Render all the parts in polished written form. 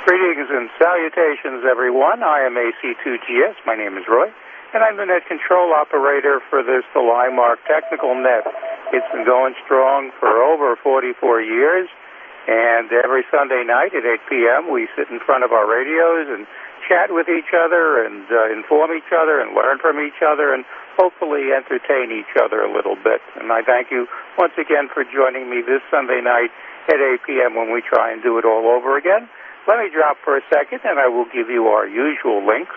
Greetings and salutations, everyone. I am AC2GS. My name is Roy, and I'm the net control operator for this, the Limark Technical Net. It's been going strong for over 44 years, and every Sunday night at 8 p.m. we sit in front of our radios and chat with each other and inform each other and learn from each other and hopefully entertain each other a little bit. And I thank you once again for joining me this Sunday night at 8 p.m. when we try and do it all over again. Let me drop for a second, and I will give you our usual links.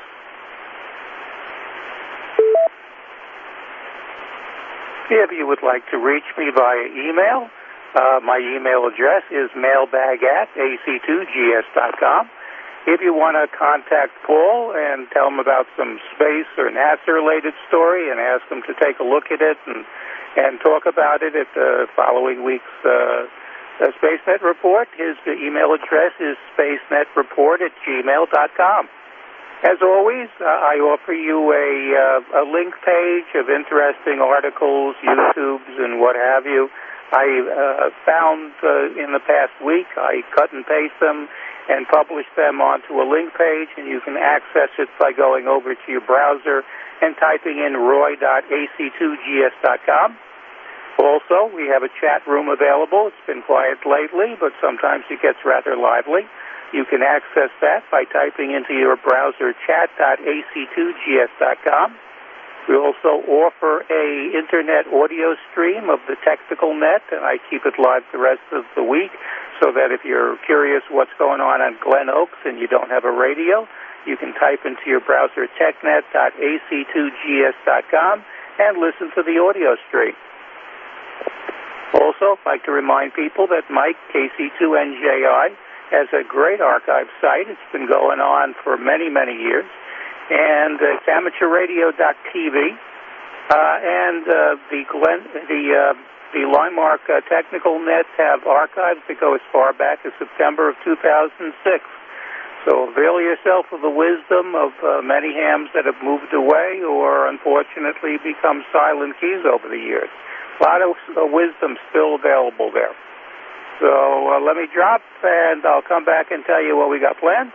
If you would like to reach me via email, my email address is mailbag@ac2gs.com. If you want to contact Paul and tell him about some space or NASA-related story and ask him to take a look at it and talk about it at the following week's SpaceNet report, his email address is spacenetreport@gmail.com. As always, I offer you a link page of interesting articles, YouTubes, and what have you. I found in the past week, I cut and paste them and publish them onto a link page, and you can access it by going over to your browser and typing in roy.ac2gs.com. Also, we have a chat room available. It's been quiet lately, but sometimes it gets rather lively. You can access that by typing into your browser chat.ac2gs.com. We also offer a internet audio stream of the Technical Net, and I keep it live the rest of the week so that if you're curious what's going on Glen Oaks and you don't have a radio, you can type into your browser technet.ac2gs.com and listen to the audio stream. Also, I'd like to remind people that Mike, KC2NJI, has a great archive site. It's been going on for many, many years. And it's amateurradio.tv. And the Limark Technical Net have archives that go as far back as September of 2006. So avail yourself of the wisdom of many hams that have moved away or unfortunately become silent keys over the years. A lot of wisdom still available there. So let me drop, and I'll come back and tell you what we got planned.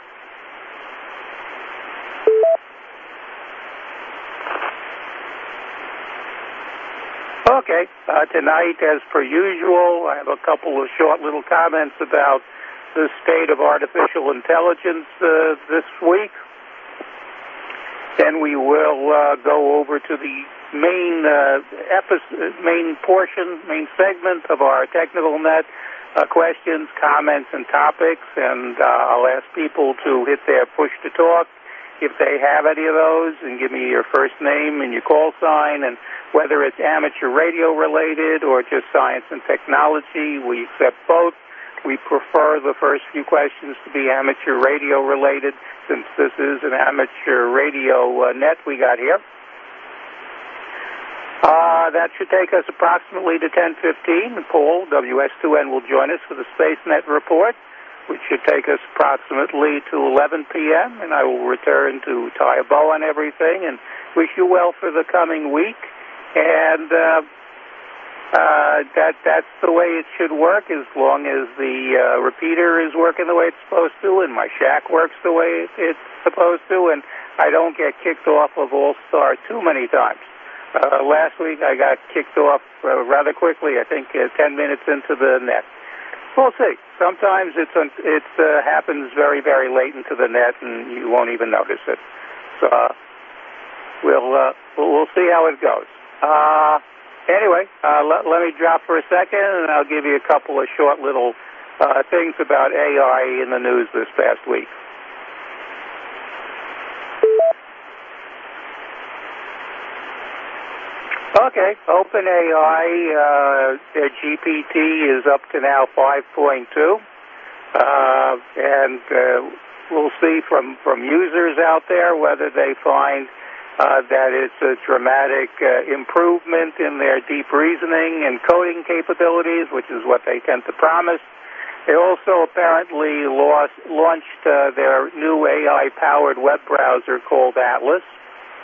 Okay, tonight, as per usual, I have a couple of short little comments about the state of artificial intelligence this week. Then we will go over to the main segment of our Technical Net, questions, comments, and topics, and I'll ask people to hit their push to talk if they have any of those, and give me your first name and your call sign, and whether it's amateur radio related or just science and technology, we accept both. We prefer the first few questions to be amateur radio related, since this is an amateur radio net we got here. That should take us approximately to 10:15. Paul, WS2N, will join us for the SpaceNet report, which should take us approximately to 11 p.m., and I will return to tie a bow on everything and wish you well for the coming week. And that's the way it should work, as long as the repeater is working the way it's supposed to, and my shack works the way it's supposed to, and I don't get kicked off of All-Star too many times. Last week I got kicked off rather quickly, I think 10 minutes into the net. We'll see. Sometimes it happens very, very late into the net, and you won't even notice it. So we'll see how it goes. Anyway, let me drop for a second, and I'll give you a couple of short little things about AI in the news this past week. Okay, OpenAI, their GPT is up to now 5.2, and we'll see from users out there whether they find that it's a dramatic improvement in their deep reasoning and coding capabilities, which is what they tend to promise. They also apparently launched their new AI-powered web browser called Atlas.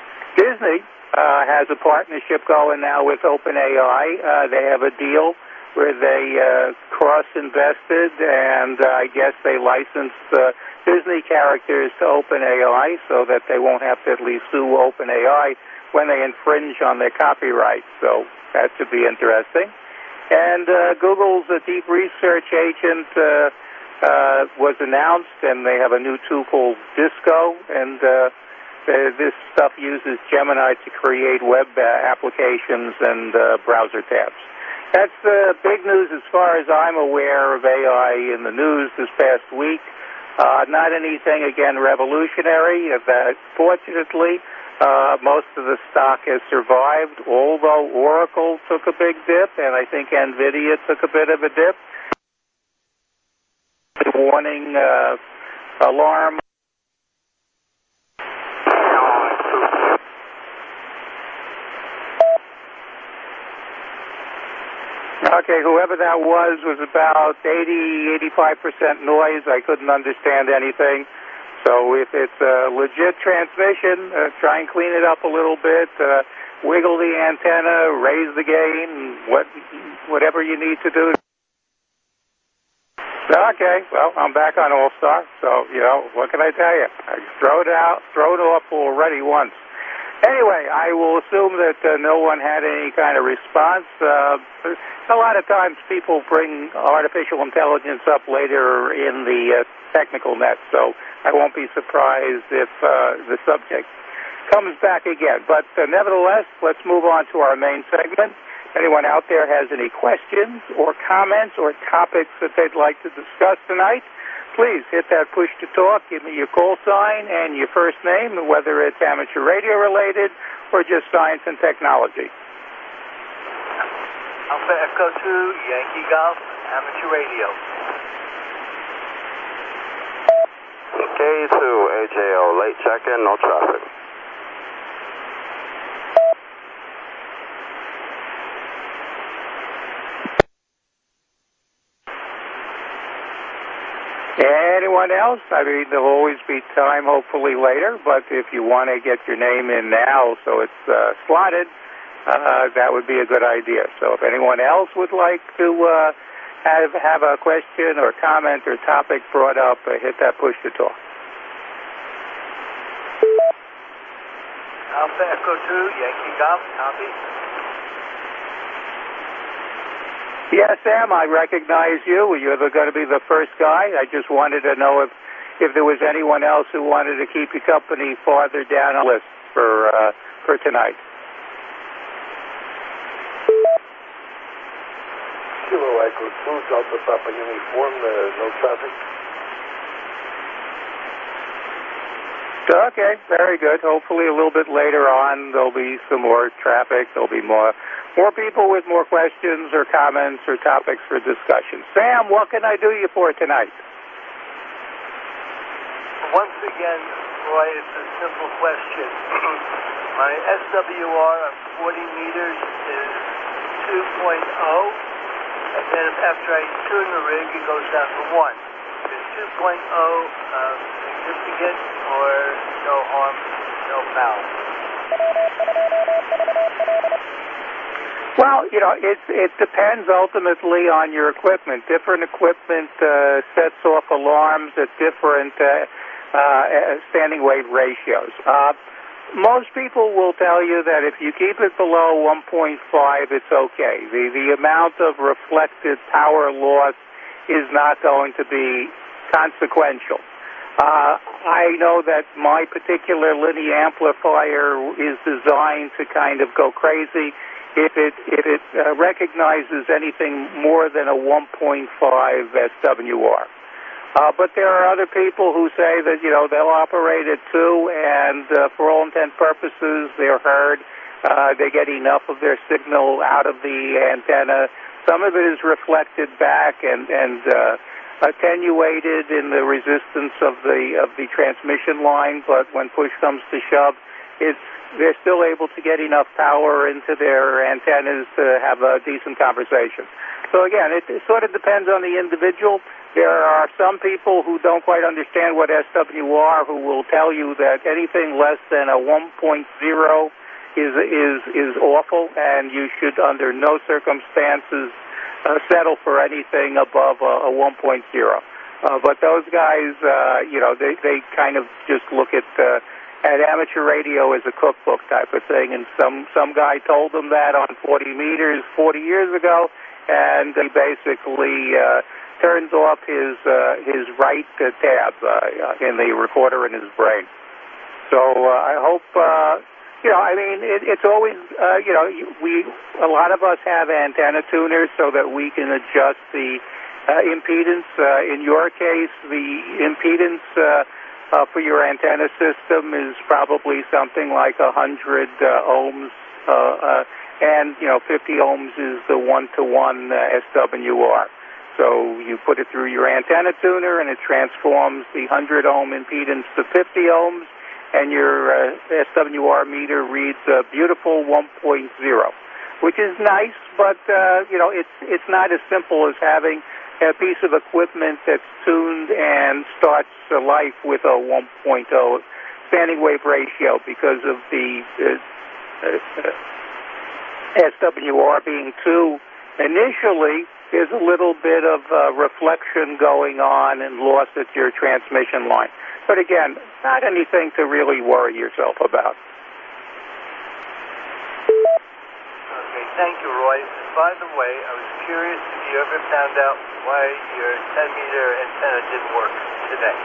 Disney has a partnership going now with OpenAI. They have a deal where they cross-invested, and I guess they licensed Disney characters to OpenAI so that they won't have to at least sue OpenAI when they infringe on their copyright. So that should be interesting. And Google's Deep Research Agent was announced, and they have a new tool called Disco, and this stuff uses Gemini to create web applications and browser tabs. That's the big news as far as I'm aware of AI in the news this past week. Not anything, again, revolutionary. Fortunately, most of the stock has survived, although Oracle took a big dip, and I think NVIDIA took a bit of a dip. The warning alarm. Okay, whoever that was about 85% noise. I couldn't understand anything. So if it's a legit transmission, try and clean it up a little bit, wiggle the antenna, raise the gain, whatever you need to do. Okay, well, I'm back on All-Star, so, what can I tell you? I thrown it off already once. Anyway, I will assume that no one had any kind of response. A lot of times people bring artificial intelligence up later in the technical net, so I won't be surprised if the subject comes back again. But nevertheless, let's move on to our main segment. Anyone out there has any questions or comments or topics that they'd like to discuss tonight, please hit that push to talk, give me your call sign and your first name, whether it's amateur radio related or just science and technology. Alpha Echo 2, Yankee Golf, amateur radio. K2, AJO, late check-in, no traffic. Anyone else? I mean, there'll always be time, hopefully later, but if you want to get your name in now so it's slotted, that would be a good idea. So if anyone else would like to have a question or comment or topic brought up, hit that push to talk. Alpha Echo 2, Yankee Golf, copy. Yeah, Sam, I recognize you. You're going to be the first guy. I just wanted to know if there was anyone else who wanted to keep you company farther down the list for tonight. Kilo Echo 2, Delta Papa Uniform, no traffic. Okay, very good. Hopefully a little bit later on there'll be some more traffic. There'll be more people with more questions or comments or topics for discussion. Sam, what can I do you for tonight? Once again, Roy, it's a simple question. My SWR of 40 meters is 2.0, and then after I tune the rig, it goes down to 1. Is 2.0 significant or no harm, no foul? Well, it depends ultimately on your equipment. Different equipment sets off alarms at different standing wave ratios. Most people will tell you that if you keep it below 1.5, it's okay. The amount of reflected power loss is not going to be consequential. I know that my particular linear amplifier is designed to kind of go crazy if it recognizes anything more than a 1.5 SWR. But there are other people who say that, they'll operate at 2, and for all intent purposes, they're heard. They get enough of their signal out of the antenna. Some of it is reflected back and attenuated in the resistance of the transmission line, but when push comes to shove, they're still able to get enough power into their antennas to have a decent conversation. So again, it sort of depends on the individual. There are some people who don't quite understand what SWR who will tell you that anything less than a 1.0 is awful, and you should under no circumstances settle for anything above a 1.0. But those guys, they kind of just look at amateur radio as a cookbook type of thing, and some guy told them that on 40 meters 40 years ago, and he basically turns off his right tab in the recorder in his brain. So I hope, it's always, a lot of us have antenna tuners so that we can adjust the impedance. In your case, the impedance for your antenna system is probably something like 100 ohms, and 50 ohms is the 1-to-1 SWR. So you put it through your antenna tuner, and it transforms the 100 ohm impedance to 50 ohms, and your SWR meter reads a beautiful 1.0, which is nice, but it's not as simple as having a piece of equipment that's tuned and starts life with a 1.0 standing wave ratio because of the SWR being 2. Initially, there's a little bit of reflection going on and loss at your transmission line. But again, not anything to really worry yourself about. Okay, thank you, Roy. By the way, I was curious if you ever found out why your 10-meter antenna didn't work today.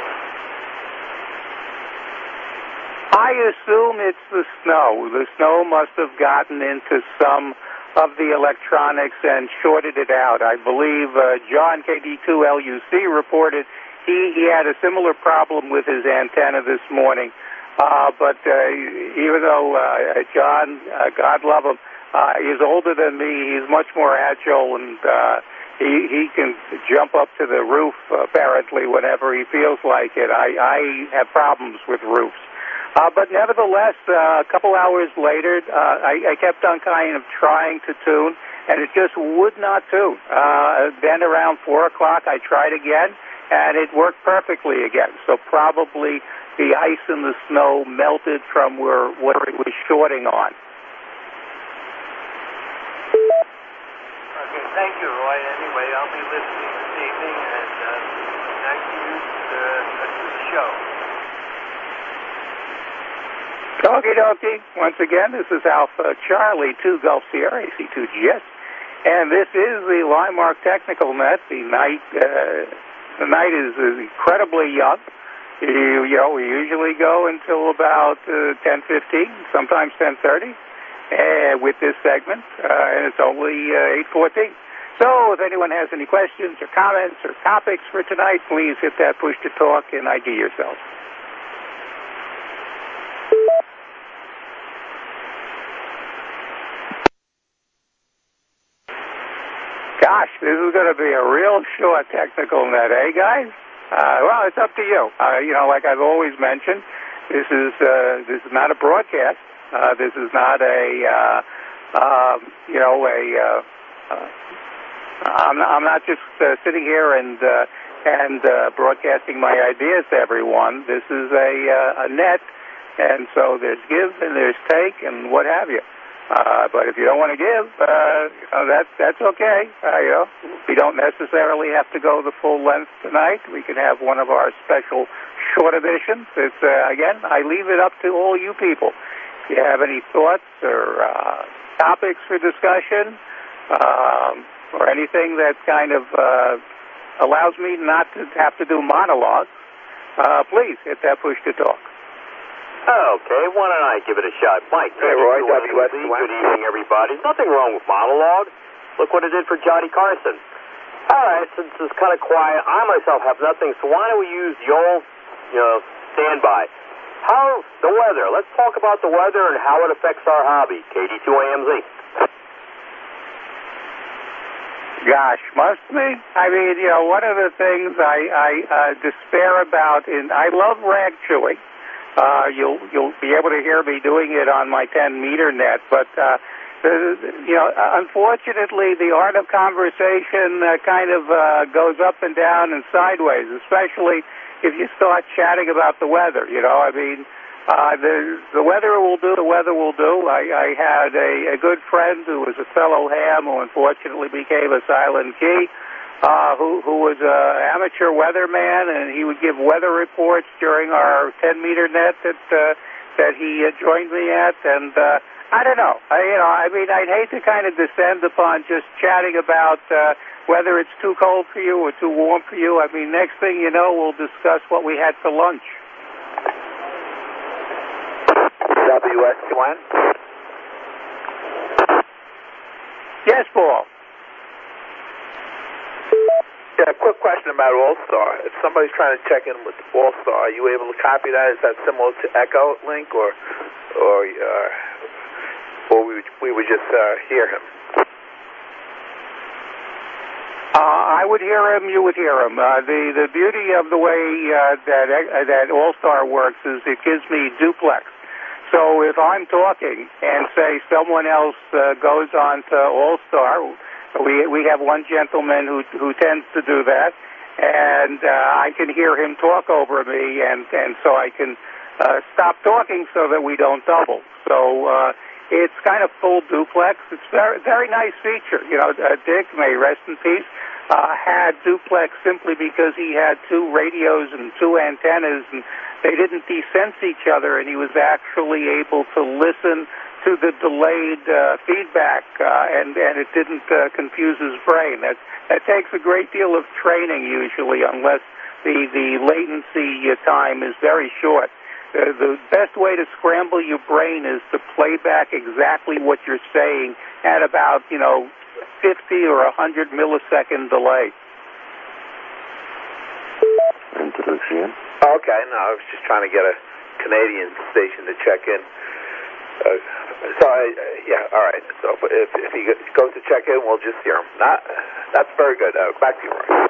I assume it's the snow. The snow must have gotten into some of the electronics and shorted it out. I believe John KD2LUC reported he had a similar problem with his antenna this morning. But even though John, God love him, he's older than me, he's much more agile, and he can jump up to the roof apparently whenever he feels like it. I have problems with roofs. But nevertheless, a couple hours later, I kept on kind of trying to tune, and it just would not tune. Then around 4 o'clock, I tried again, and it worked perfectly again. So probably the ice and the snow melted from where it was shorting on. Okay, thank you, Roy. Anyway, I'll be listening this evening, and thank you for the show. Okie dokie. Once again, this is Alpha Charlie 2 Gulf Sierra AC2GS, and this is the Linemark Technical Net. The night is incredibly young. We usually go until about 10:15, sometimes 10:30, with this segment, and it's only 8:14. So if anyone has any questions or comments or topics for tonight, please hit that push to talk and ID yourself. Gosh, this is going to be a real short technical net, eh, guys? Well, it's up to you. Like I've always mentioned, this is not a broadcast. This is not I'm not just sitting here and broadcasting my ideas to everyone. This is a net, and so there's give and there's take and what have you. But if you don't want to give, that's okay. We don't necessarily have to go the full length tonight. We can have one of our special short editions. It's again, I leave it up to all you people. If you have any thoughts or topics for discussion, or anything that kind of allows me not to have to do monologues, please hit that push to talk. Okay, why don't I give it a shot? Mike, hey, Roy, good evening, everybody. There's nothing wrong with monologue. Look what it did for Johnny Carson. All right, since it's kind of quiet, I myself have nothing, so why don't we use the old, standby? How the weather? Let's talk about the weather and how it affects our hobby. KD2AMZ. Gosh, must we? I mean, one of the things I despair about, and I love rag chewing. You'll be able to hear me doing it on my 10-meter net, but unfortunately, the art of conversation kind of goes up and down and sideways, especially if you start chatting about the weather. I mean, The weather will do. The weather will do. I had a good friend who was a fellow ham who unfortunately became a silent key, who was an amateur weatherman, and he would give weather reports during our 10-meter net that he joined me at. And I don't know. I'd hate to kind of descend upon just chatting about whether it's too cold for you or too warm for you. I mean, next thing you know, we'll discuss what we had for lunch. WSQN? Yes, Paul. Yeah, quick question about All-Star. If somebody's trying to check in with All-Star, are you able to copy that? Is that similar to Echo Link, or we would just hear him? I would hear him. You would hear him. The beauty of the way that All-Star works is it gives me duplex. So if I'm talking and say someone else goes on to All-Star, we have one gentleman who tends to do that, and I can hear him talk over me, and so I can stop talking so that we don't double. So it's kind of full duplex. It's very nice feature. You know, Dick, may rest in peace, had duplex simply because he had two radios and two antennas, and they didn't desense each other, and he was actually able to listen to the delayed feedback, and it didn't confuse his brain. That takes a great deal of training usually, unless the latency time is very short. The best way to scramble your brain is to play back exactly what you're saying at about 50 or 100 millisecond delay. Introduction. Okay, no, I was just trying to get a Canadian station to check in. All right. So if he goes to check in, we'll just hear him. That's very good. Back to you, Roy.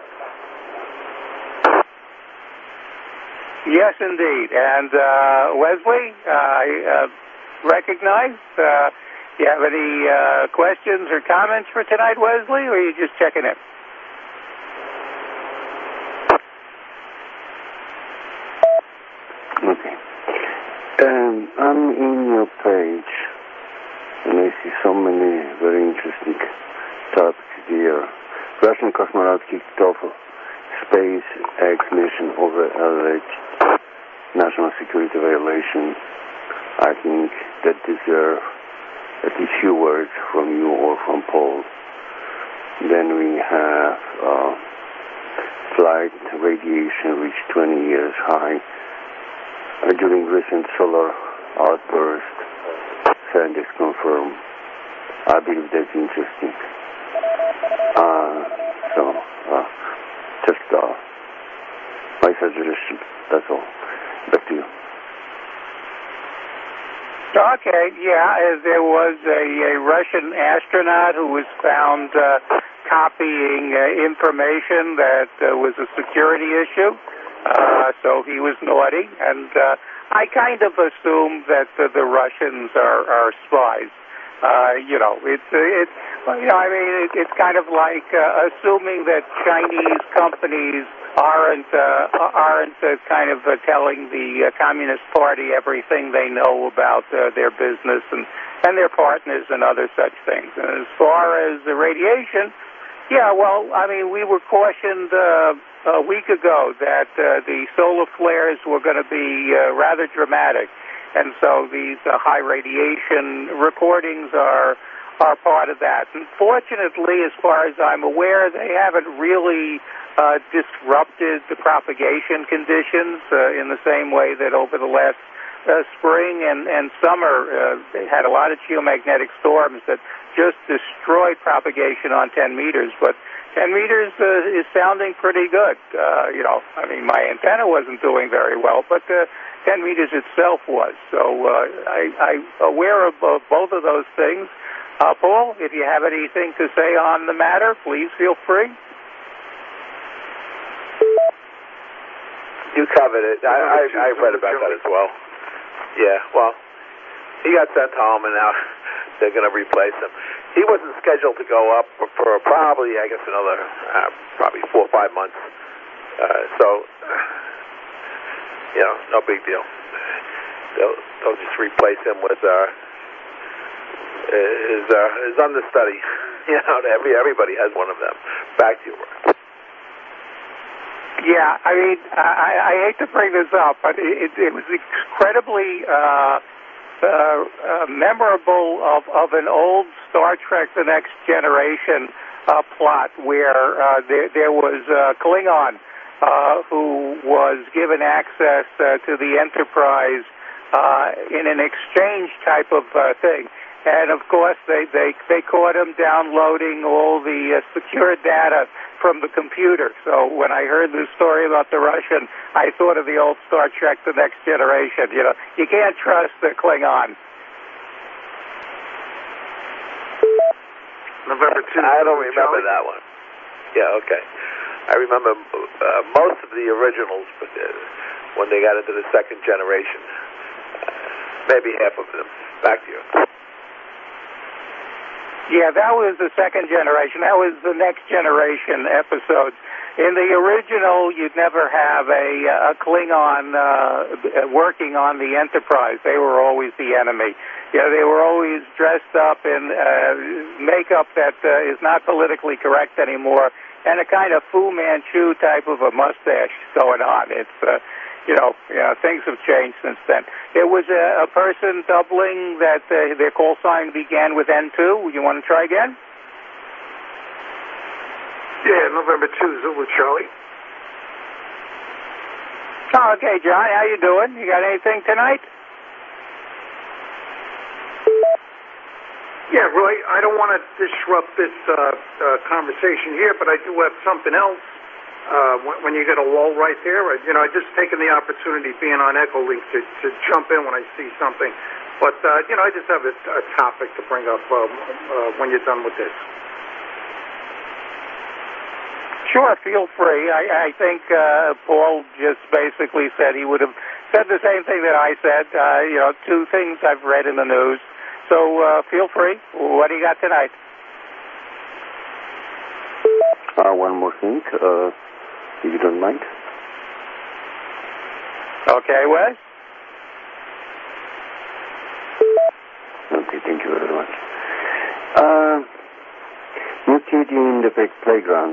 Yes, indeed. And Wesley, I recognize. You have any questions or comments for tonight, Wesley, or are you just checking in? Okay. I'm in your page, and I see so many very interesting topics here. Russian cosmonauts kicked off a SpaceX mission over alleged national security violations. I think that deserve at least few words from you or from Paul. Then we have flight radiation reached 20 years high during recent solar outburst. Scientists confirm. I believe that's interesting. Just my suggestion. That's all. Back to you. Okay, yeah, there was a Russian astronaut who was found copying information that was a security issue, so he was naughty, and I kind of assume that the Russians are spies. It's kind of like assuming that Chinese companies aren't kind of telling the Communist Party everything they know about their business and their partners and other such things. And as far as the radiation, yeah, well, I mean, we were cautioned a week ago that the solar flares were going to be rather dramatic. And so these high radiation recordings are part of that. And fortunately, as far as I'm aware, they haven't really disrupted the propagation conditions in the same way that over the last spring and summer they had a lot of geomagnetic storms that just destroyed propagation on 10 meters. But 10 meters is sounding pretty good. My antenna wasn't doing very well, but 10 meters itself was. So I'm aware of both of those things. Paul, if you have anything to say on the matter, please feel free. You covered it. I read about that as well. Yeah, well, he got sent home, and now they're going to replace him. He wasn't scheduled to go up for probably, I guess, another probably 4 or 5 months. No big deal. they'll just replace him with his understudy. Everybody has one of them. Back to you, Roy. Yeah, I mean, I hate to bring this up, but it was incredibly memorable of an old Star Trek: The Next Generation plot where there was Klingon who was given access to the Enterprise in an exchange type of thing. And, of course, they caught him downloading all the secure data from the computer. So when I heard the story about the Russian, I thought of the old Star Trek: The Next Generation. You can't trust the Klingon. November 2. I don't remember that one. Yeah, okay. I remember most of the originals, but when they got into the second generation, maybe half of them. Back to you. Yeah, that was the second generation. That was the Next Generation episodes. In the original, you'd never have a Klingon working on the Enterprise. They were always the enemy. They were always dressed up in makeup that is not politically correct anymore, and a kind of Fu Manchu type of a mustache going on. It's things have changed since then. There was a person doubling that their call sign began with N2. You want to try again? Yeah, November 2, Zulu Charlie. Oh, okay, John, how you doing? You got anything tonight? Yeah, Roy, I don't want to disrupt this conversation here, but I do have something else. When you get a lull right there, I just taken the opportunity being on Echolink to jump in when I see something. But, I just have a topic to bring up when you're done with this. Sure, feel free. I think Paul just basically said he would have said the same thing that I said. Two things I've read in the news. So feel free. What do you got tonight? One more thing, if you don't mind. Okay, Wes? Okay, thank you very much. Mutating in the playground.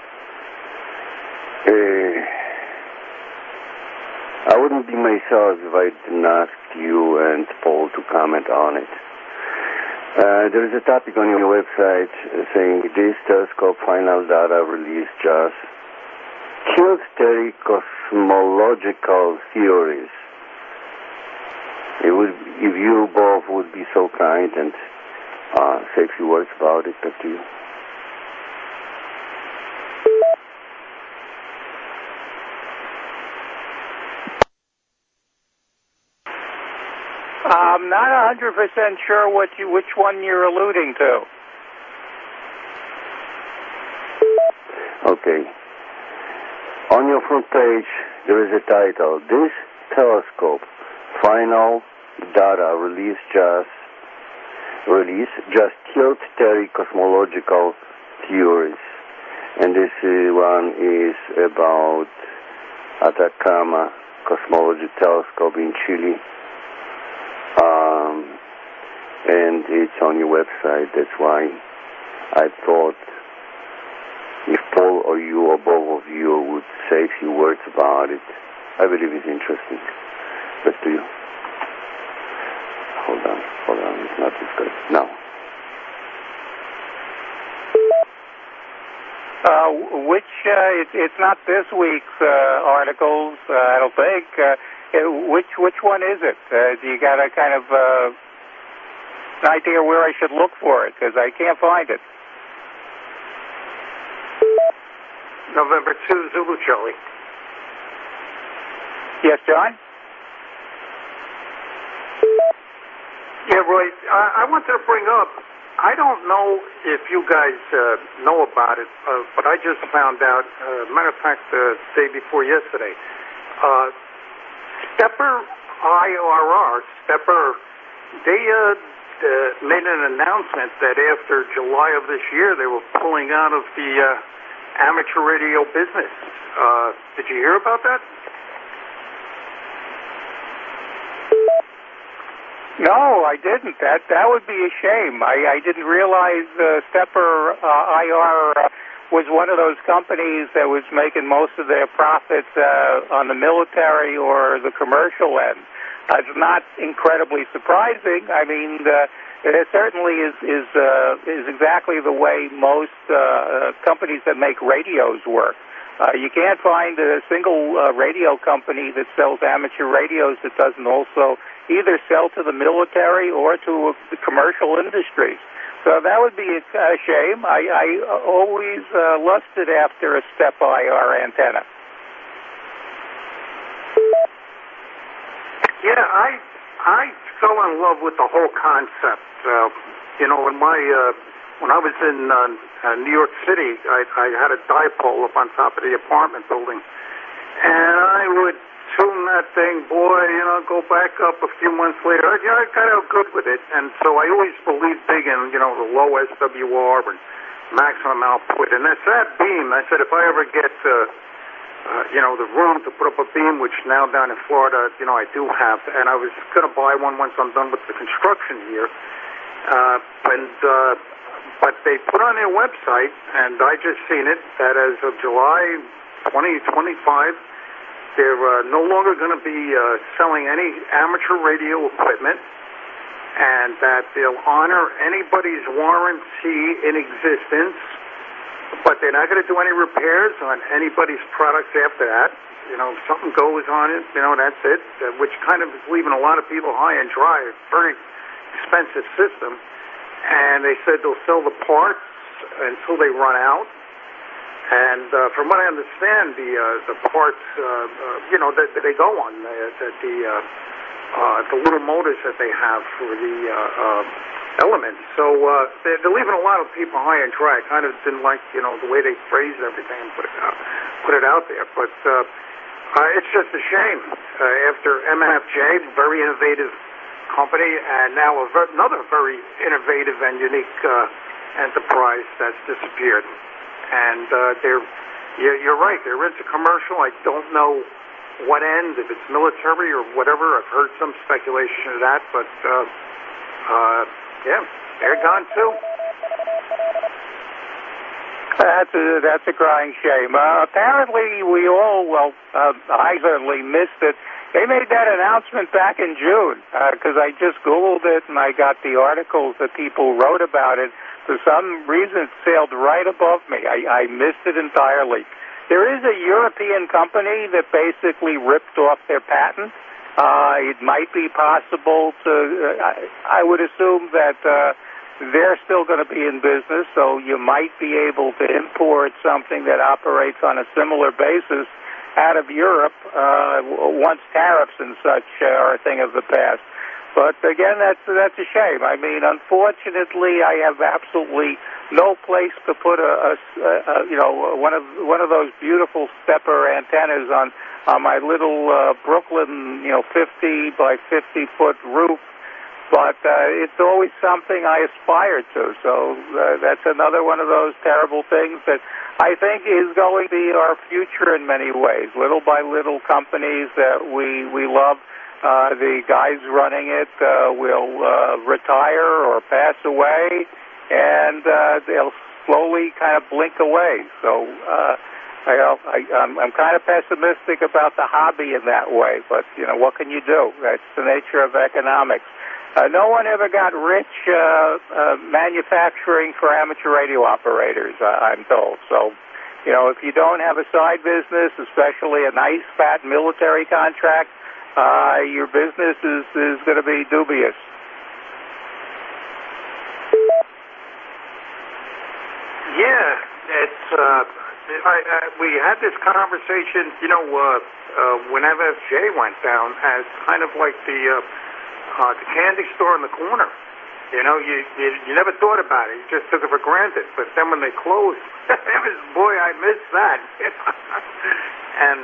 I wouldn't be myself if I didn't ask you and Paul to comment on it. There is a topic on your website saying this telescope final data release just kills theory cosmological theories. If you both would be so kind and say a few words about it, back to you. I'm not 100% sure which one you're alluding to. Okay. On your front page, there is a title, This Telescope Final Data Release Just Killed Theory Cosmological Theories. And this one is about Atacama Cosmology Telescope in Chile. And it's on your website. That's why I thought if Paul or you or both of you would say a few words about it. I believe it's interesting. Back to you. Hold on. It's not this good. Now. It's not this week's articles, I don't think. Which one is it? Do you got a kind of an idea where I should look for it? Because I can't find it. November 2, Zulu Charlie. Yes, John? Yeah, Roy, I wanted to bring up, I don't know if you guys know about it, but I just found out, matter of fact, the day before yesterday, Stepper IRR, they made an announcement that after July of this year, they were pulling out of the amateur radio business. Did you hear about that? No, I didn't. That would be a shame. I didn't realize Stepper IR was one of those companies that was making most of their profits on the military or the commercial end. It's not incredibly surprising. I mean, it certainly is exactly the way most companies that make radios work. You can't find a single radio company that sells amateur radios that doesn't also either sell to the military or to the commercial industries. So that would be a shame. I always lusted after a step IR antenna. Yeah, I fell in love with the whole concept. When I was in New York City, I had a dipole up on top of the apartment building, and I would tune that thing, go back up a few months later. I got out good with it, and so I always believed big in, the low SWR and maximum output. And that's that beam. I said, if I ever get, the room to put up a beam, which now down in Florida, I do have, and I was going to buy one once I'm done with the construction here. But they put on their website, and I just seen it, that as of July 2025, they're no longer going to be selling any amateur radio equipment, and that they'll honor anybody's warranty in existence, but they're not going to do any repairs on anybody's products after that. If something goes on it, that's it, which kind of is leaving a lot of people high and dry. It's a very expensive system. And they said they'll sell the parts until they run out. And from what I understand, the parts, that they go on, the little motors that they have for the elements. So they're leaving a lot of people high and dry. I kind of didn't like, the way they phrased everything and put it out there. But it's just a shame. After MFJ, very innovative company, and now another very innovative and unique enterprise that's disappeared. And you're right, there is a commercial. I don't know what end, if it's military or whatever. I've heard some speculation of that, but they're gone too. That's a crying shame. Apparently we all, I certainly missed it. They made that announcement back in June, because I just Googled it and I got the articles that people wrote about it. For some reason, it sailed right above me. I missed it entirely. There is a European company that basically ripped off their patent. It might be possible to, I would assume that they're still going to be in business, so you might be able to import something that operates on a similar basis out of Europe once tariffs and such are a thing of the past. But again, that's a shame. I mean, unfortunately, I have absolutely no place to put one of those beautiful stepper antennas on my little Brooklyn 50 by 50 foot roof. But it's always something I aspire to. So that's another one of those terrible things that I think is going to be our future in many ways. Little by little, companies that we love, the guys running it will retire or pass away, and they'll slowly kind of blink away. So I'm kind of pessimistic about the hobby in that way. But what can you do? That's the nature of economics. No one ever got rich manufacturing for amateur radio operators, I'm told. So, if you don't have a side business, especially a nice, fat military contract, your business is going to be dubious. Yeah, it's. We had this conversation, when FFJ went down, as kind of like the candy store in the corner. You never thought about it. You just took it for granted. But then when they closed, boy, I missed that. And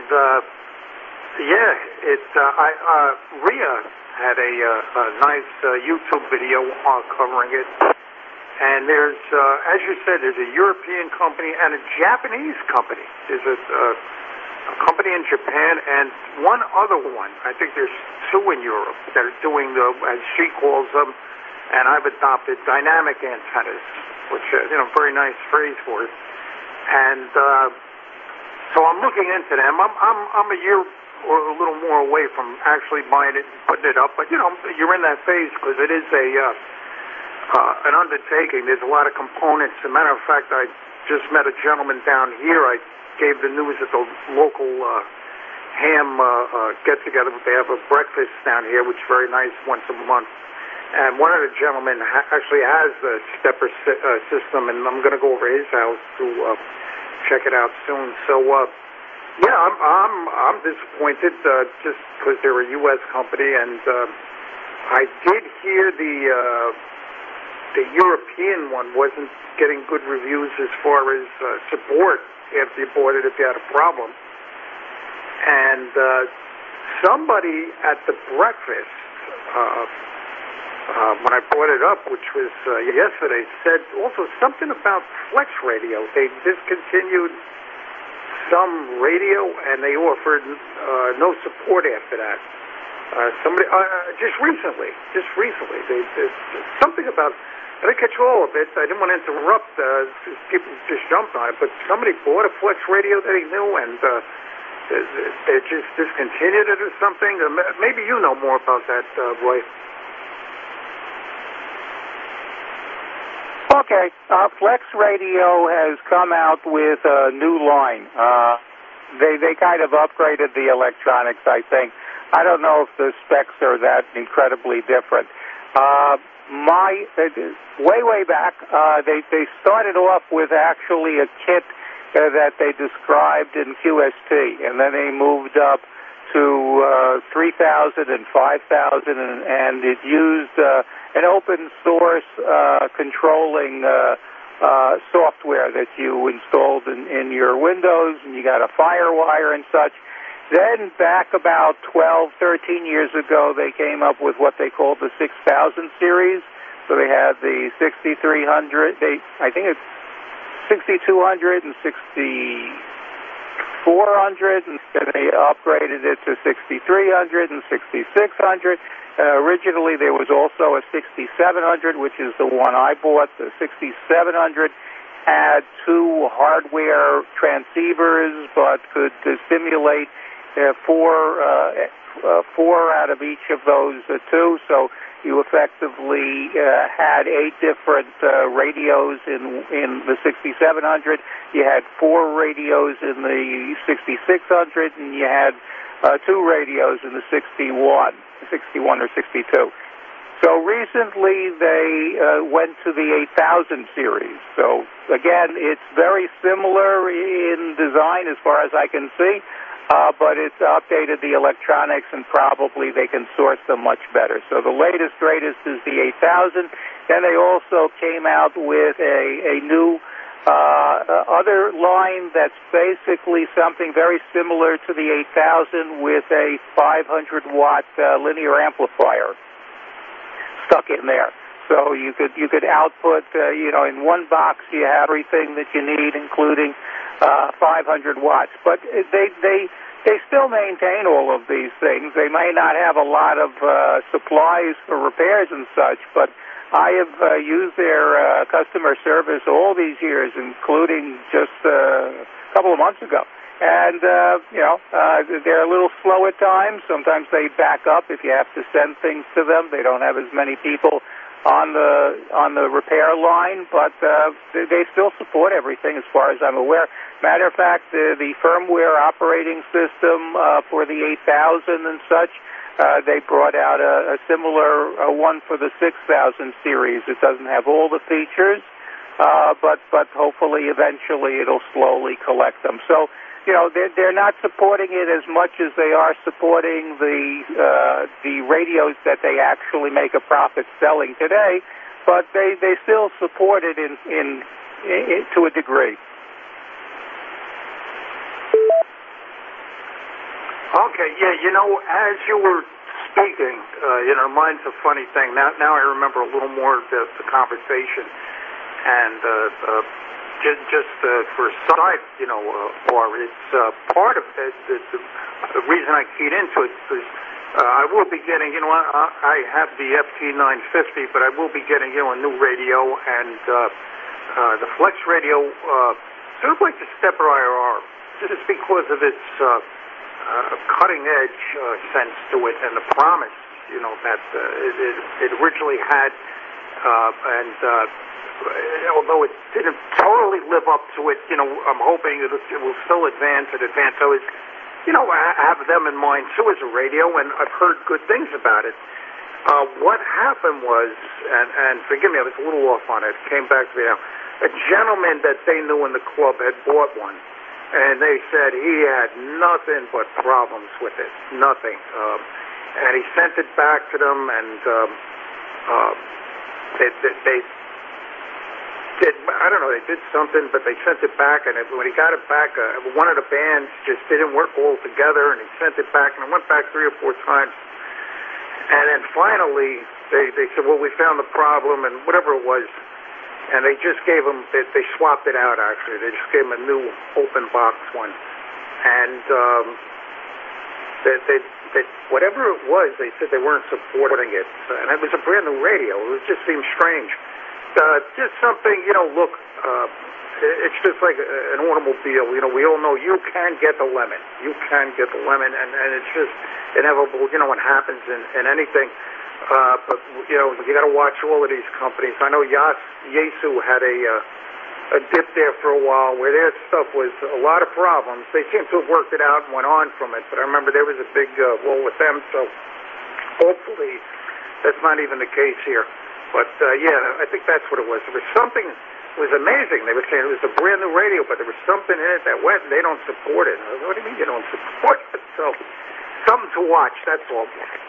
Rhea had a nice YouTube video covering it. And there's, as you said, there's a European company and a Japanese company. There's a company in Japan, and one other one. I think there's two in Europe that are doing the, as she calls them, and I've adopted dynamic antennas, which very nice phrase for it. And so I'm looking into them. I'm a year or a little more away from actually buying it and putting it up, but you're in that phase because it is an undertaking. There's a lot of components. As a matter of fact, I just met a gentleman down here. I gave the news at the local ham get-together. They have a breakfast down here, which is very nice once a month. And one of the gentlemen actually has the stepper system, and I'm going to go over his house to check it out soon. So, yeah, I'm disappointed just because they're a U.S. company, and I did hear the European one wasn't getting good reviews as far as support after you bought it if you had a problem. And somebody at the breakfast, when I brought it up, which was yesterday, said also something about Flex Radio. They discontinued some radio, and they offered no support after that. Somebody just recently, they something about. I didn't catch all of it. I didn't want to interrupt. People just jumped on it, but somebody bought a Flex Radio that he knew, and they just discontinued it or something. Maybe you know more about that, Roy. Okay, Flex Radio has come out with a new line. They kind of upgraded the electronics, I think. I don't know if the specs are that incredibly different. Way back, they started off with actually a kit that they described in QST, and then they moved up to 3,000 and 5,000, and it used an open source controlling software that you installed in your Windows, and you got a FireWire and such. Then back about 12, 13 years ago, they came up with what they called the 6000 series. So they had the 6300, I think it's 6200 and 6400, and then they upgraded it to 6300 and 6600. Originally, there was also a 6700, which is the one I bought. The 6700 had two hardware transceivers, but could simulate four out of each of those two. So you effectively had 8 different radios in the 6700. You had 4 radios in the 6600, and you had 2 radios in the 61 or 62. So recently they went to the 8000 series. So again, it's very similar in design as far as I can see, but it's updated the electronics, and probably they can source them much better. So the latest, greatest is the 8000. Then they also came out with a new other line that's basically something very similar to the 8000 with a 500-watt linear amplifier stuck in there. So you could output, in one box you have everything that you need, including 500 watts. But they still maintain all of these things. They may not have a lot of supplies for repairs and such, but I have used their customer service all these years, including just a couple of months ago. And, they're a little slow at times. Sometimes they back up if you have to send things to them. They don't have as many people on the repair line, but they still support everything as far as I'm aware. Matter of fact, the firmware operating system for the 8000 and such, they brought out a similar one for the 6000 series. It doesn't have all the features, but hopefully eventually it'll slowly collect them. So, they're not supporting it as much as they are supporting the radios that they actually make a profit selling today, but they still support it in to a degree. Okay, as you were speaking, mine's a funny thing. Now I remember a little more of the conversation. And just for a side, or it's part of the reason I keyed into it is I will be getting, I have the FT950, but I will be getting, a new radio, and the Flex radio, sort of like the Stepper IRR, just because of its cutting edge sense to it and the promise, that it originally had, and although it didn't totally live up to it, I'm hoping it will still advance. So it's, I have them in mind too as a radio, and I've heard good things about it. What happened was, and forgive me, I was a little off on it. It came back to me now. A gentleman that they knew in the club had bought one, and they said he had nothing but problems with it, nothing. And he sent it back to them, and they did, I don't know, they did something, but they sent it back, and when he got it back, one of the bands just didn't work all together, and he sent it back, and it went back 3 or 4 times. And then finally, they said, well, we found the problem, and whatever it was, and they just gave him, they swapped it out, actually. They just gave him a new open box one. And whatever it was, they said they weren't supporting it. And it was a brand new radio. It just seemed strange. Just something, look, it's just like an automobile. We all know you can get the lemon. You can get the lemon, and it's just inevitable, what happens in anything. But, you got to watch all of these companies. I know Yaesu had a dip there for a while where their stuff was a lot of problems. They seem to have worked it out and went on from it, but I remember there was a big war with them, so hopefully that's not even the case here. But, yeah, I think that's what it was. There was something, it was amazing. They were saying it was a brand new radio, but there was something in it that went, and they don't support it. What do you mean you don't support it? So, something to watch, that's all.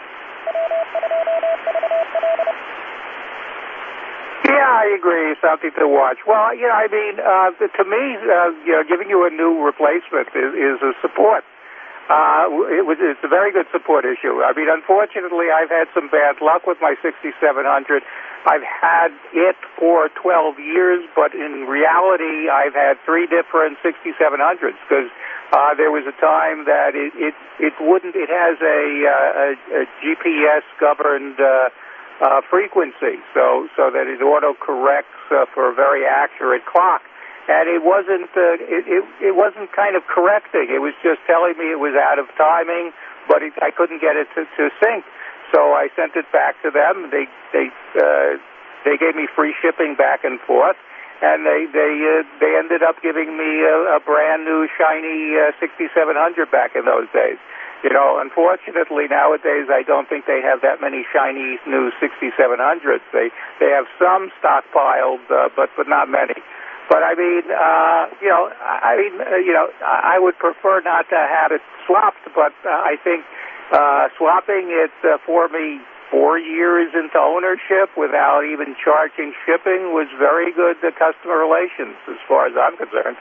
Yeah, I agree. Something to watch. Well, to me, giving you a new replacement is a support. It's a very good support issue. I mean, unfortunately, I've had some bad luck with my 6700. I've had it for 12 years, but in reality, I've had 3 different 6700s because there was a time that it wouldn't. It has a GPS governed frequency, so that it auto corrects for a very accurate clock. And it wasn't kind of correcting. It was just telling me it was out of timing, but I couldn't get it to sync. So I sent it back to them. They gave me free shipping back and forth, and they ended up giving me a brand new shiny 6700 back in those days. Unfortunately nowadays I don't think they have that many shiny new 6700s. They have some stockpiled, but not many. But I mean, I would prefer not to have it swapped, but I think swapping it for me 4 years into ownership without even charging shipping was very good customer relations as far as I'm concerned.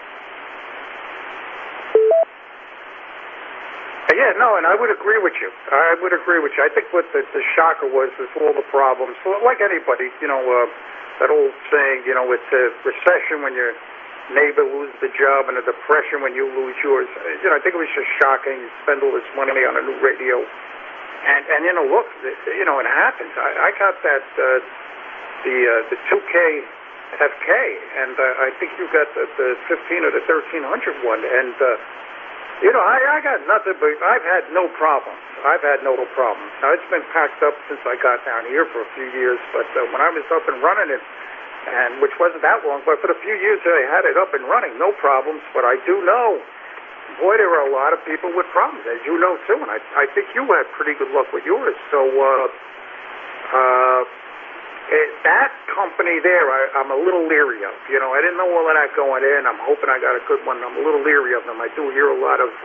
Yeah, no, and I would agree with you. I think what the shocker was all the problems. Well, like anybody, that old saying, it's a recession when your neighbor loses the job and a depression when you lose yours. I think it was just shocking. You spend all this money on a new radio. And look, it happens. I got that, the 2K FK, and I think you got the 15 or the 1300 one, and, I got nothing but, I've had no problems. Now, it's been packed up since I got down here for a few years, but when I was up and running it, and which wasn't that long, but for the few years that I had it up and running, no problems. But I do know, boy, there are a lot of people with problems, as you know, too, and I think you had pretty good luck with yours. So, that company there, I'm a little leery of. I didn't know all of that going in. I'm hoping I got a good one. I'm a little leery of them. I do hear a lot of,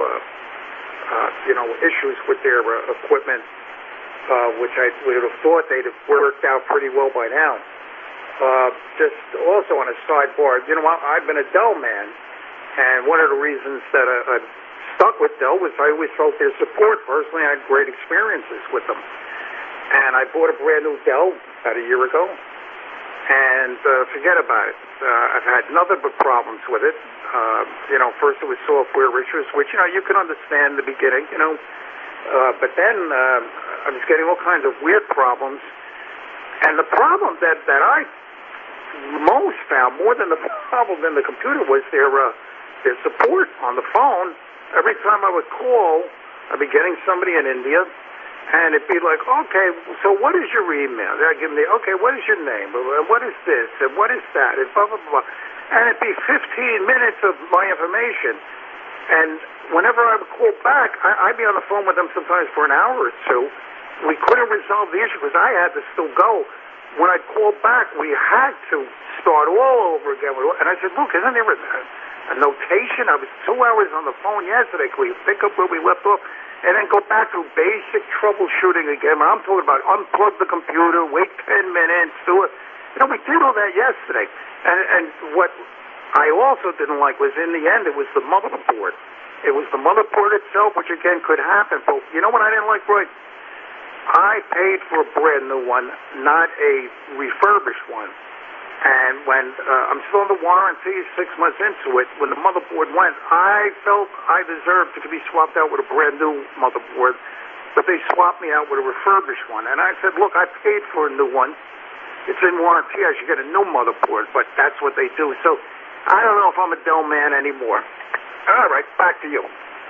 issues with their equipment, which I would have thought they'd have worked out pretty well by now. Just also on a sidebar, I've been a Dell man, and one of the reasons that I stuck with Dell was I always felt their support. Personally, I had great experiences with them. And I bought a brand new Dell about a year ago, and forget about it. I've had nothing but problems with it. First it was software issues, which, you can understand in the beginning, but then I was getting all kinds of weird problems. And the problem that I most found, more than the problem in the computer, was their support on the phone. Every time I would call, I'd be getting somebody in India, and it'd be like, okay, so what is your email? They'd give me, okay, what is your name? What is this? And what is that? And blah, blah, blah. And it'd be 15 minutes of my information. And whenever I would call back, I'd be on the phone with them sometimes for an hour or two. We couldn't resolve the issue because I had to still go. When I called back, we had to start all over again. And I said, look, isn't there a notation? I was 2 hours on the phone yesterday. Can we pick up where we left off? And then go back to basic troubleshooting again. I'm talking about unplug the computer, wait 10 minutes, do it. We did all that yesterday. And what I also didn't like was, in the end, it was the motherboard. It was the motherboard itself, which, again, could happen. But you know what I didn't like, Roy? I paid for a brand new one, not a refurbished one. And when I'm still in the warranty, 6 months into it, when the motherboard went, I felt I deserved to be swapped out with a brand new motherboard, but they swapped me out with a refurbished one. And I said, look, I paid for a new one. It's in warranty. I should get a new motherboard, but that's what they do. So I don't know if I'm a Dell man anymore. All right, back to you.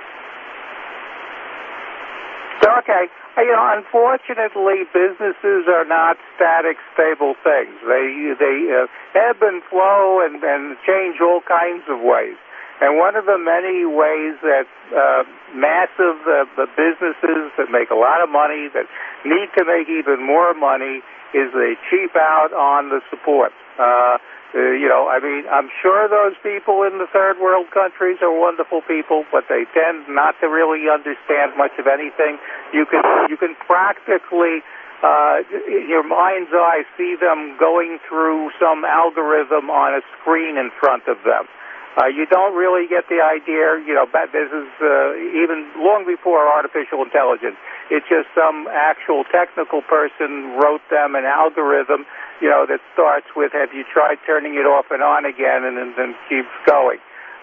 Okay. Unfortunately, businesses are not static, stable things. They ebb and flow and change all kinds of ways. And one of the many ways that massive businesses that make a lot of money, that need to make even more money, is they cheap out on the support. I'm sure those people in the third world countries are wonderful people, but they tend not to really understand much of anything. You can practically, in your mind's eye, see them going through some algorithm on a screen in front of them. You don't really get the idea, this is even long before artificial intelligence. It's just some actual technical person wrote them an algorithm, that starts with, have you tried turning it off and on again, and then keeps going.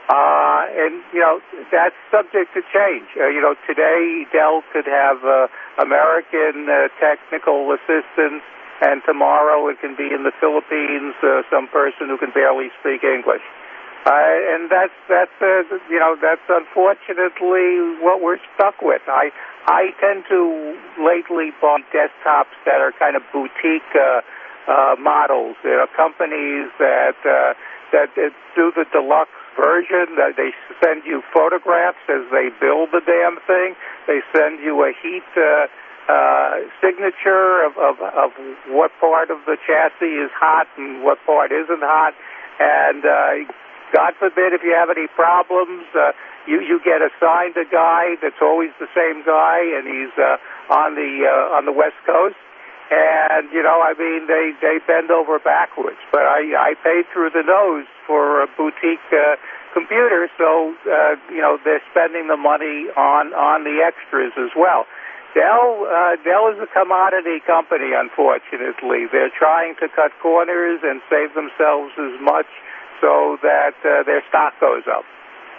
That's subject to change. Today Dell could have American technical assistance, and tomorrow it can be in the Philippines, some person who can barely speak English. And that's unfortunately what we're stuck with. I tend to lately buy desktops that are kind of boutique models. There are companies that do the deluxe version. That they send you photographs as they build the damn thing. They send you a heat signature of what part of the chassis is hot and what part isn't hot. And God forbid if you have any problems, you get assigned a guy that's always the same guy, and he's on the West Coast. And they bend over backwards. But I paid through the nose for a boutique computer, so they're spending the money on the extras as well. Dell is a commodity company, unfortunately. They're trying to cut corners and save themselves as much so that their stock goes up.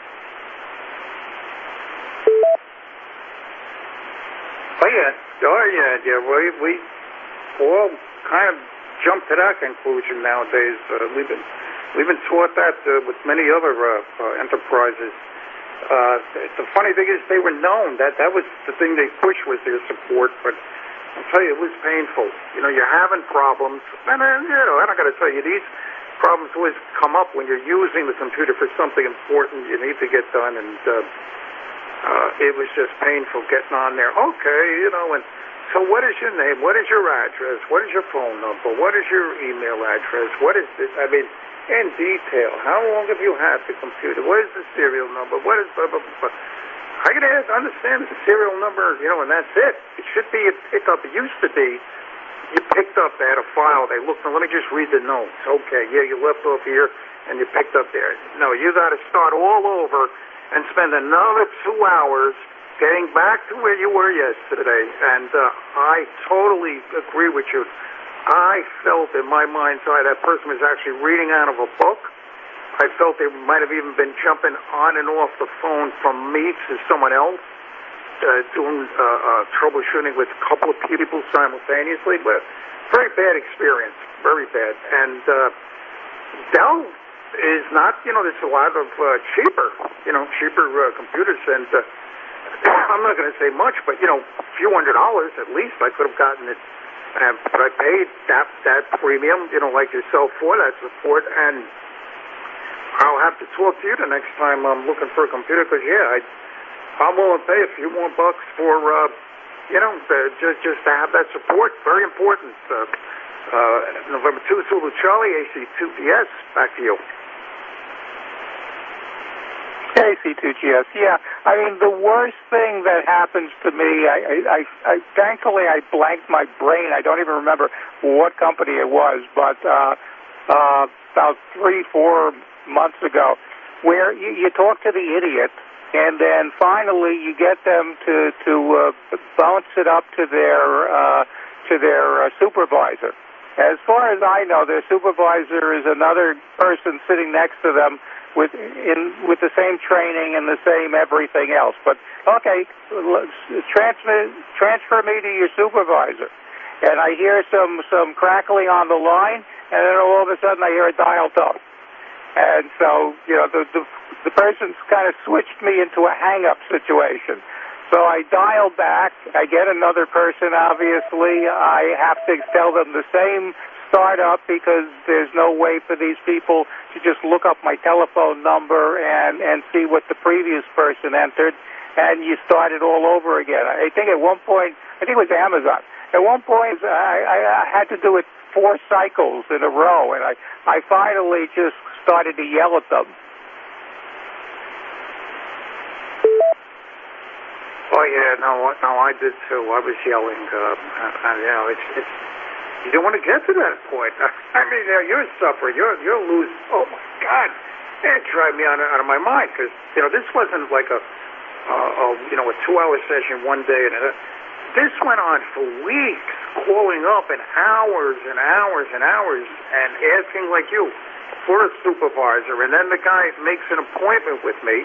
We all kind of jump to that conclusion nowadays. We've been taught that with many other enterprises. The funny thing is, they were known that was the thing they pushed, was their support. But I'll tell you, it was painful. You're having problems, and I'm not going to tell you, these problems always come up when you're using the computer for something important you need to get done, and it was just painful getting on there. Okay, and so what is your name? What is your address? What is your phone number? What is your email address? What is this? In detail. How long have you had the computer? What is the serial number? What is blah, blah, blah. I can understand the serial number, and that's it. It should be a pickup. It used to be you picked up, they had a file. They looked, let me just read the notes. Okay, yeah, you left off here, and you picked up there. No, you got to start all over and spend another 2 hours getting back to where you were yesterday. And I totally agree with you. I felt in my mind's eye that person was actually reading out of a book. I felt they might have even been jumping on and off the phone from me to someone else, doing troubleshooting with a couple of people simultaneously. But very bad experience, very bad. And Dell is not, there's a lot of cheaper computers. And I'm not going to say much, but, a few $100 at least I could have gotten it. But I paid that premium, like yourself, for that support. And I'll have to talk to you the next time I'm looking for a computer because, I'm willing to pay a few more bucks for, just to have that support. Very important. November 2, Zulu Charlie, AC2PS. Back to you. AC2GS. Yeah, I mean, the worst thing that happens to me, I thankfully I blanked my brain. I don't even remember what company it was, but about 3-4 months ago, where you talk to the idiot, and then finally you get them to bounce it up to their supervisor. As far as I know, their supervisor is another person sitting next to them with the same training and the same everything else. But okay, transfer me to your supervisor, and I hear some crackling on the line, and then all of a sudden I hear a dial tone. And so, the person's kind of switched me into a hang-up situation. So I dial back. I get another person, obviously. I have to tell them the same startup because there's no way for these people to just look up my telephone number and see what the previous person entered, and you start it all over again. I think at one point, it was Amazon. At one point, I had to do it 4 cycles in a row, and I finally just started to yell at them. Oh yeah, no, I did too. I was yelling. It's you don't want to get to that point. I mean, you're suffering. You're losing. Oh my God, it drive me out of my mind because this wasn't like a 2-hour session one day, and this went on for weeks, calling up and hours and hours and hours, and asking like you for a supervisor, and then the guy makes an appointment with me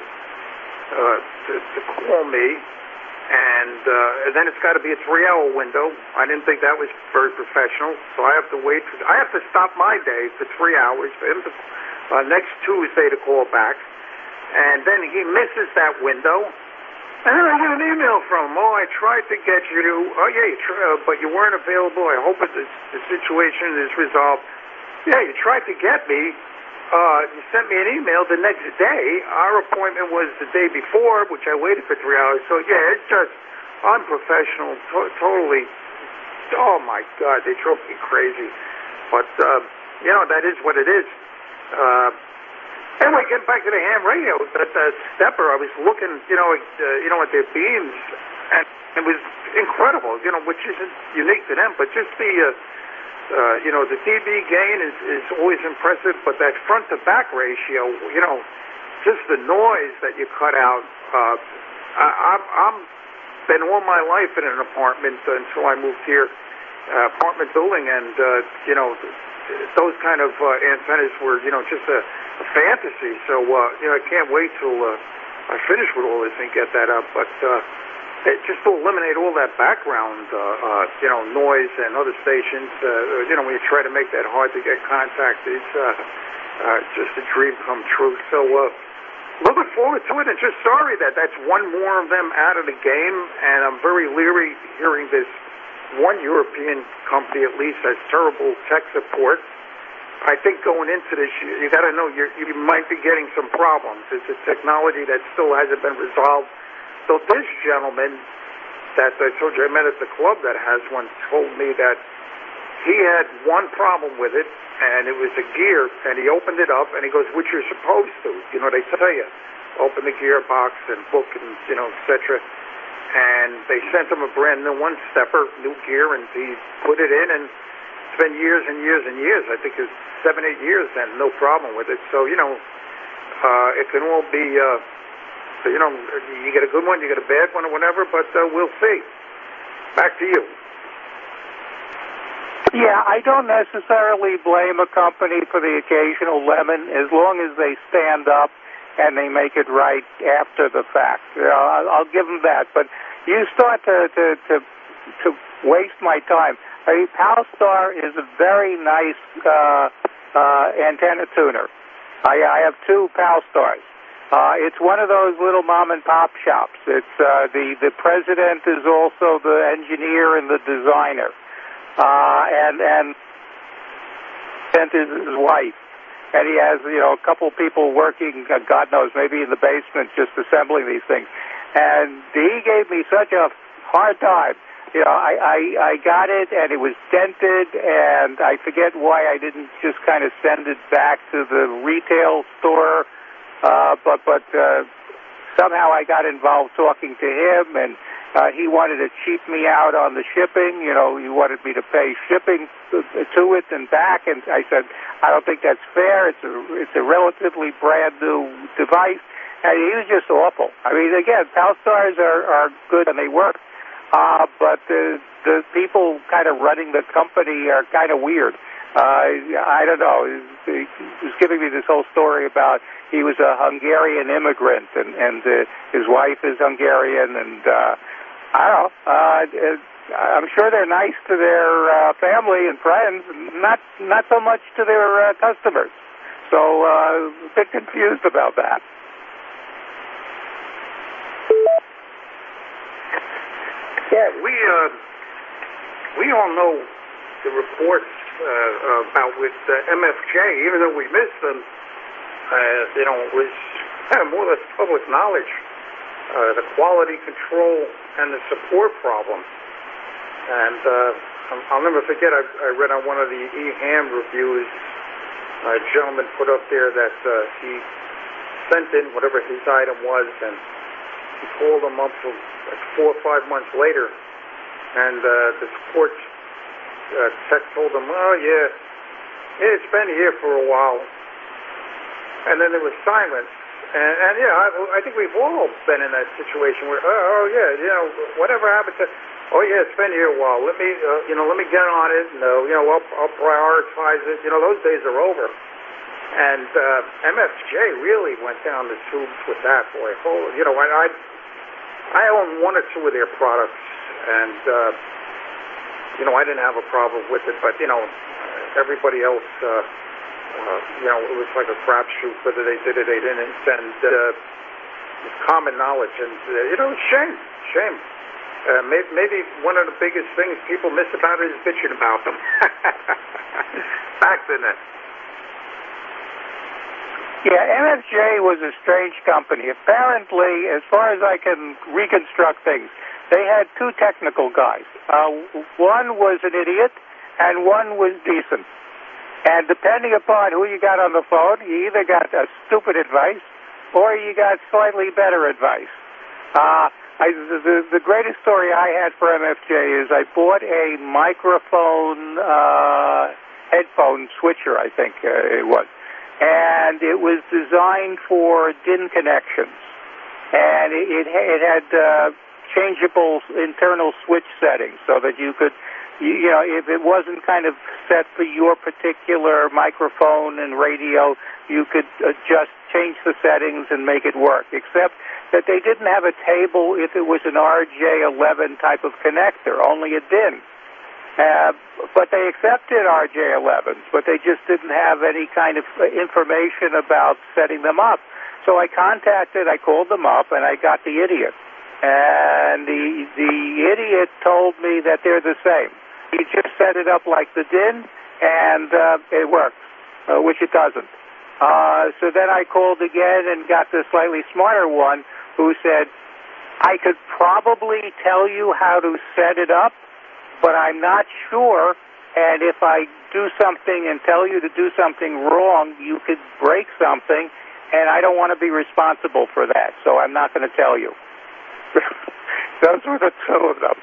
to call me, and then it's got to be a 3-hour window. I didn't think that was very professional, so I have to wait. I have to stop my day for 3 hours for him to next Tuesday to call back, and then he misses that window, and then I get an email from him. Oh, I tried to get you to. Oh yeah, but you weren't available. I hope the situation is resolved. Yeah, you tried to get me. You sent me an email the next day. Our appointment was the day before, which I waited for 3 hours. So, yeah, it's just unprofessional, totally. Oh, my God, they drove me crazy. But, that is what it is. Anyway, getting back to the ham radio, that stepper, I was looking, at their beams, and it was incredible, which isn't unique to them, but just the dB gain is always impressive, but that front-to-back ratio, just the noise that you cut out. I'm been all my life in an apartment until I moved here, apartment building, and, those kind of antennas were, just a fantasy. So, I can't wait till I finish with all this and get that up, but just to eliminate all that background, noise and other stations, when you try to make that hard to get contact, it's just a dream come true. So looking forward to it, and just sorry that that's one more of them out of the game, and I'm very leery hearing this one European company at least has terrible tech support. I think going into this, you got to know you might be getting some problems. It's a technology that still hasn't been resolved. So this gentleman that I told you I met at the club that has one told me that he had one problem with it, and it was a gear, and he opened it up, and he goes, which you're supposed to. They tell you, open the gearbox and book and, etc. And they sent him a brand new one-stepper, new gear, and he put it in, and it's been years and years and years. I think it's 7-8 years and no problem with it. So, it can all be... you get a good one, you get a bad one, or whatever, but we'll see. Back to you. Yeah, I don't necessarily blame a company for the occasional lemon as long as they stand up and they make it right after the fact. I'll give them that. But you start to waste my time. Palstar is a very nice antenna tuner. I have two Palstars. It's one of those little mom and pop shops. It's the president is also the engineer and the designer, and his wife, and he has a couple people working. God knows, maybe in the basement, just assembling these things. And he gave me such a hard time. I got it, and it was dented, and I forget why I didn't just kind of send it back to the retail store. But somehow I got involved talking to him, and he wanted to cheap me out on the shipping. He wanted me to pay shipping to it and back, and I said, I don't think that's fair. It's a relatively brand new device, and he was just awful. I mean, again, Palstars are good and they work, but the people kind of running the company are kind of weird. I don't know. He was giving me this whole story about he was a Hungarian immigrant and his wife is Hungarian, and I don't know. I'm sure they're nice to their family and friends, not so much to their customers. So a bit confused about that. Yeah, we all know the reports about with MFJ, even though we missed them. It was more or less public knowledge. The quality control and the support problem. And I'll never forget, I read on one of the eHam reviews, a gentleman put up there that he sent in whatever his item was, and he called him up for like 4 or 5 months later, and the support tech told him, oh, yeah, it's been here for a while. And then there was silence. And I think we've all been in that situation where, whatever happened to, it's been here a while. Let me get on it, and I'll prioritize it. Those days are over. And MFJ really went down the tubes with that, boy. I own one or two of their products, and I didn't have a problem with it, but everybody else. It was like a crapshoot whether they did it or they didn't, and it's common knowledge, and shame. Maybe one of the biggest things people miss about it is bitching about them. Back to that. Yeah, MFJ was a strange company. Apparently, as far as I can reconstruct things, they had two technical guys. One was an idiot, and one was decent. And depending upon who you got on the phone, you either got stupid advice or you got slightly better advice. The greatest story I had for MFJ is I bought a microphone headphone switcher, I think it was. And it was designed for DIN connections. And it had changeable internal switch settings so that you could... if it wasn't kind of set for your particular microphone and radio, you could change the settings and make it work, except that they didn't have a table if it was an RJ11 type of connector, only a DIN. But they accepted RJ11s, but they just didn't have any kind of information about setting them up. So I called them up, and I got the idiot. And the idiot told me that they're the same. You just set it up like the DIN, and it works, which it doesn't. So then I called again and got the slightly smarter one who said, I could probably tell you how to set it up, but I'm not sure, and if I do something and tell you to do something wrong, you could break something, and I don't want to be responsible for that, so I'm not going to tell you. Those were the two of them.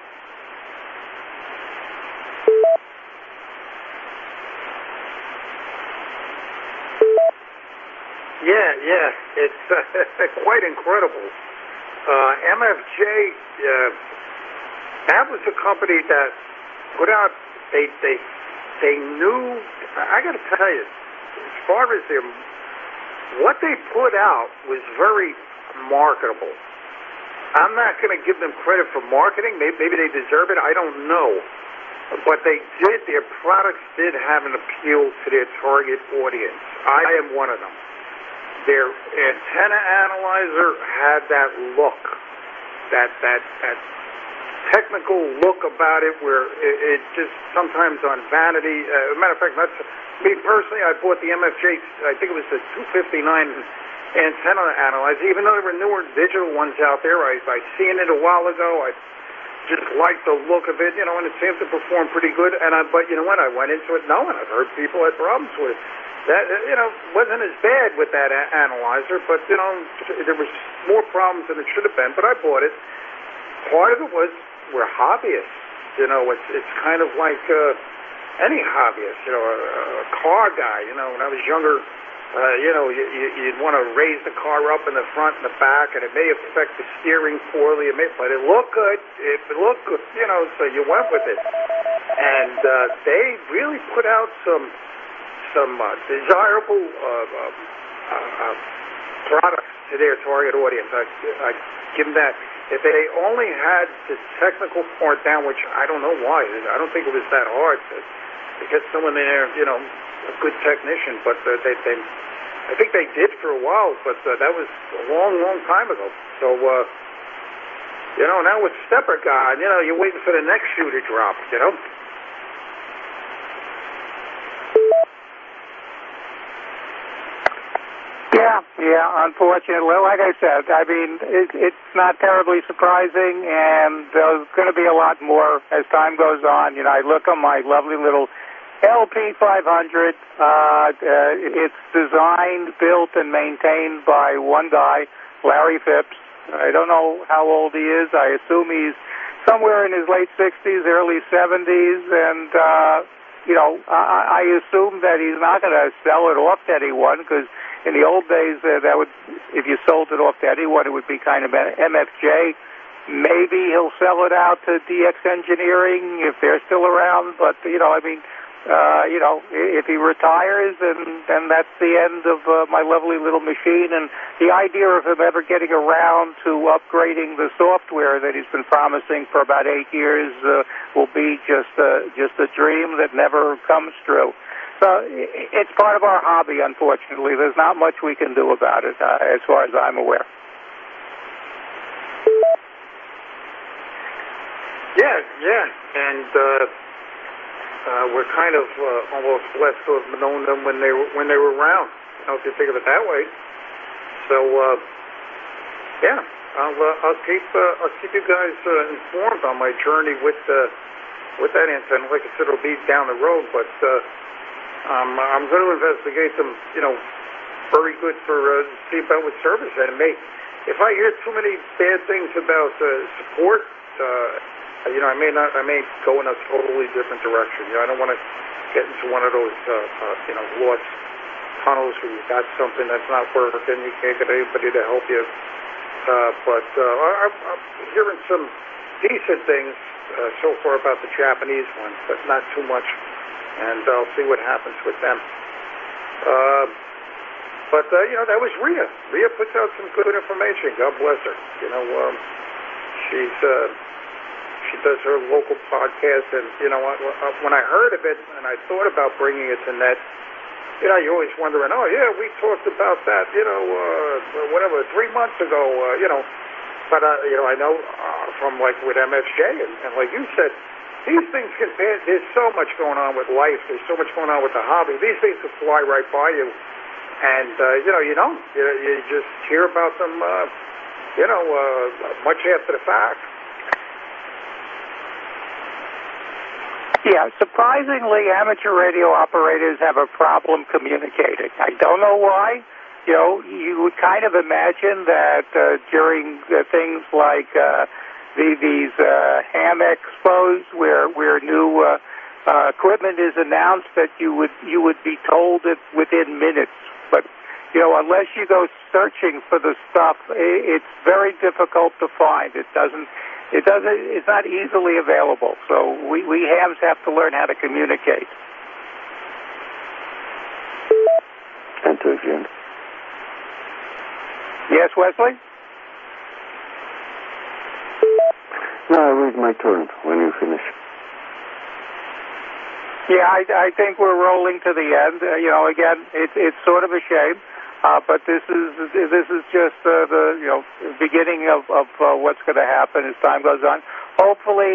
Yeah, it's quite incredible. MFJ, that was a company that put out, they they knew. I got to tell you, as far as what they put out was very marketable. I'm not going to give them credit for marketing. Maybe they deserve it. I don't know. But they did. Their products did have an appeal to their target audience. I am one of them. Their antenna analyzer had that look, that technical look about it, where it just sometimes on vanity. As a matter of fact, that's me personally. I bought the MFJ. I think it was the 259 antenna analyzer. Even though there were newer digital ones out there, I seen it a while ago. I just liked the look of it, and it seemed to perform pretty good. But you know what? I went into it knowing I've heard people had problems with it. That wasn't as bad with that analyzer, but there was more problems than it should have been. But I bought it. Part of it was we're hobbyists. It's kind of like any hobbyist. A car guy. When I was younger, you'd want to raise the car up in the front and the back, and it may affect the steering poorly. But it looked good. It looked good. So you went with it. And they really put out some desirable products to their target audience. I give them that. If they only had the technical part down, which I don't know why. I don't think it was that hard to get someone in there, a good technician. But I think they did for a while, but that was a long, long time ago. So, now with Stepper God, you're waiting for the next shoe to drop, Yeah, unfortunately. Like I said, I mean, it's not terribly surprising, and there's going to be a lot more as time goes on. I look on my lovely little LP500. It's designed, built, and maintained by one guy, Larry Phipps. I don't know how old he is. I assume he's somewhere in his late 60s, early 70s, and I assume that he's not going to sell it off to anyone, because in the old days, if you sold it off to anyone, it would be kind of MFJ. Maybe he'll sell it out to DX Engineering if they're still around. But if he retires, then that's the end of my lovely little machine. And the idea of him ever getting around to upgrading the software that he's been promising for about 8 years will be just a dream that never comes true. So it's part of our hobby, unfortunately. There's not much we can do about it, as far as I'm aware. Yeah, and we're kind of almost blessed to have known them when they were around. If you think of it that way. So I'll keep you guys informed on my journey with that antenna. Like I said, it'll be down the road, but. I'm going to investigate them, very good for see about with service. And if I hear too many bad things about support, I may go in a totally different direction. I don't want to get into one of those, lost tunnels where you got something that's not working, you can't get anybody to help you. But I'm hearing some decent things so far about the Japanese one, but not too much. And I'll see what happens with them. But that was Rhea. Rhea puts out some good information. God bless her. She does her local podcast, and when I heard of it and I thought about bringing it to net, you're always wondering, we talked about that, 3 months ago, But I know from like with MFJ and like you said. These things there's so much going on with life. There's so much going on with the hobby. These things will fly right by you. And, you just hear about them, much after the fact. Yeah, surprisingly, amateur radio operators have a problem communicating. I don't know why. You would kind of imagine that during things like... these ham expos where new equipment is announced, that you would be told it within minutes. But unless you go searching for the stuff, it's very difficult to find. It's not easily available. So we hams have to learn how to communicate. towards the end. Yes, Wesley? No, I'll wait my turn when you finish. Yeah, I think we're rolling to the end. Again, it's sort of a shame, but this is just the beginning of what's going to happen as time goes on. Hopefully,